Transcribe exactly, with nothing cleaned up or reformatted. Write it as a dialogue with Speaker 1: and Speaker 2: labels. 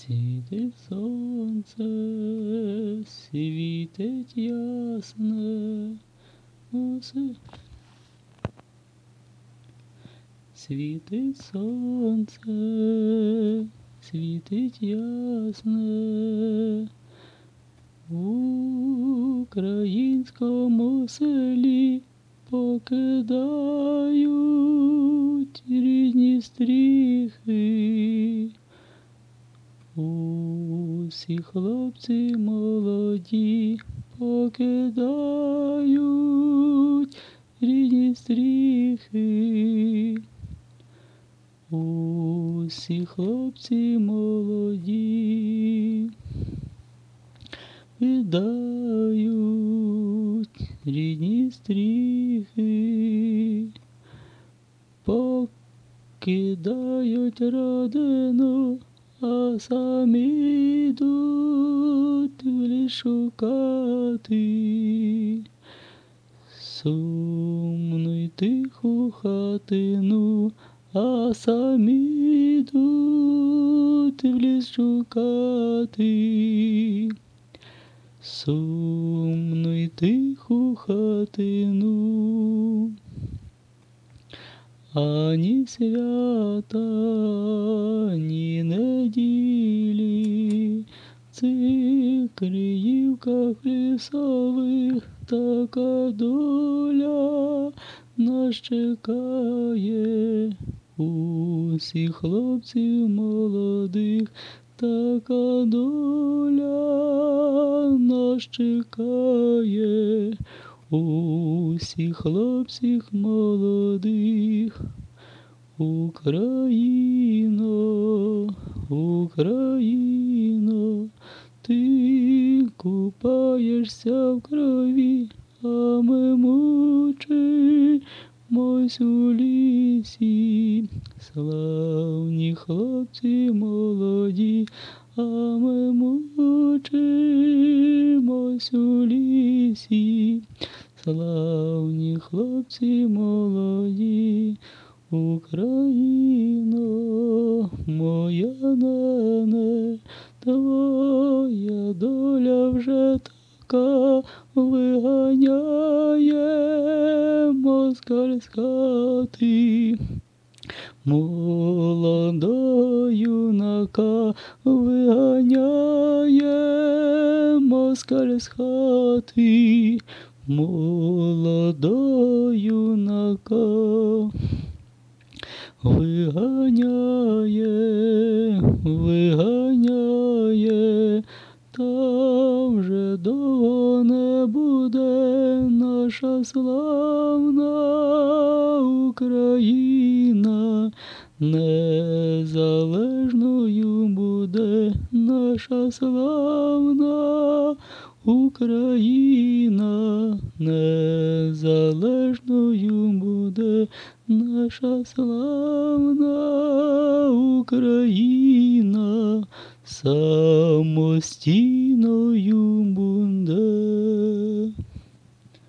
Speaker 1: Світить сонце, світить ясне, усе. Світить сонце, світить ясне, в українському селі покидають рідні стріхи. Усі хлопці молоді покидають рідні стріхи. Усі хлопці молоді віддають рідні стріхи, покидають родину, а самі йдуть в ліс шукати сумну й тиху хатину, а самі йдуть в ліс шукати сумну й тиху хатину. Ані свята, ні неділі, в цих Криївках лісових така доля нас чекає. Усіх хлопців молодих така доля нас чекає. Усіх хлопців молодих. Україно, Україно, ти купаєшся в крові, а ми мучимось у лісі. Славні хлопці молоді, а ми мучимось у лісі. Славні хлопці молоді, Україно, моя нене, твоя доля вже така виганяє москаль з хати. Молодого юнака виганяє москаль з хати. Молодого юнака виганяє, виганяє, та вже довго не буде наша славна Україна. Незалежною буде наша славна Україна, незалежною буде наша славна Україна, самостійною